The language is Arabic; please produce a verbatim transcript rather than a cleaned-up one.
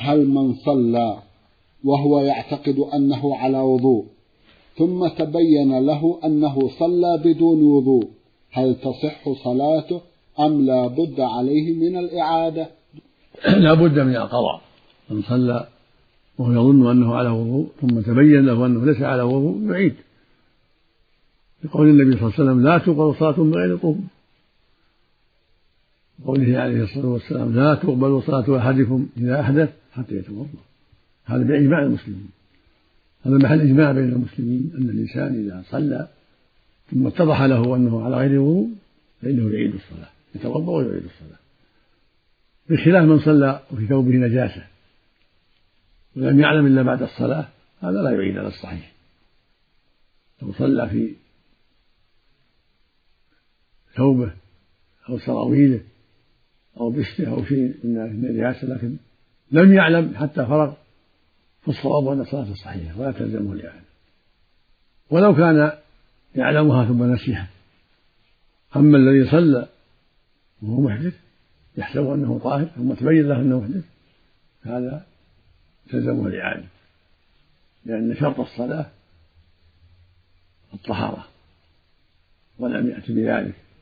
هل من صلى وهو يعتقد أنه على وضوء ثم تبين له أنه صلى بدون وضوء هل تصح صلاته أم لا بد عليه من الإعادة؟ لا بد من القضاء. من صلى وهو يظن أنه على وضوء ثم تبين له أنه ليس على وضوء يعيد، لقول النبي صلى الله عليه وسلم لا تقبل صلاة بغير طهور، قوله عليه الصلاة والسلام لا تقبل صلاة أحدكم إذا أحدث حتى يتوضأ. هذا بإجماع المسلمين، هذا محل إجماع بين المسلمين أن الإنسان إذا صلى ثم اتضح له أنه على غير وضوء فإنه يعيد الصلاة، يتوضأ ويعيد الصلاة، بخلاف من صلى وفي ثوبه نجاسة ولم يعلم إلا بعد الصلاة، هذا لا يعيد على الصحيح. لو صلى في ثوبه أو سراويله أو بسته أو شيء من النجاسة لكن لم يعلم حتى فرغ، فالصواب أن الصلاة صحيحة ولا تلزمه الإعادة، ولو كان يعلمها ثم نسيها. أما الذي صلى وهو محدث يحسب أنه طاهر ثم تبين له أنه محدث هذا تلزمه الإعادة، لأن شرط الصلاة الطهارة ولم يأت بذلك